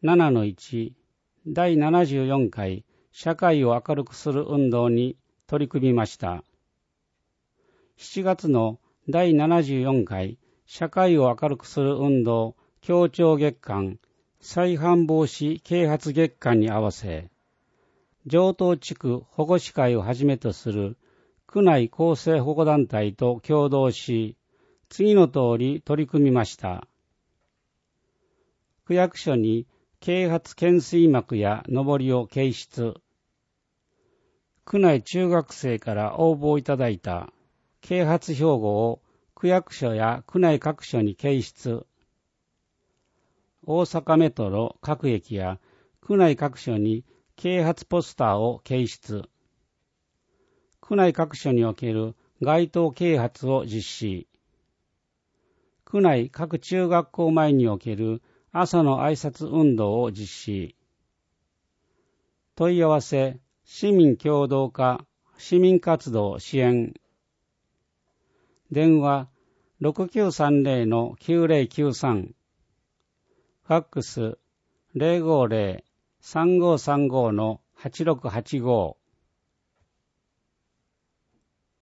7-1 第74回社会を明るくする運動に取り組みました。7月の第74回社会を明るくする運動協調月間再犯防止啓発月間に合わせ、城東地区保護司会をはじめとする区内厚生保護団体と共同し、次の通り取り組みました。区役所に啓発懸垂幕やのりを掲出。区内中学生から応募いただいた啓発標語を区役所や区内各所に掲出。大阪メトロ各駅や区内各所に啓発ポスターを掲出。区内各所における街頭啓発を実施。区内各中学校前における朝の挨拶運動を実施。問い合わせ、市民協働課、市民活動支援。電話、6930-9093。ファックス、050-3535-8685。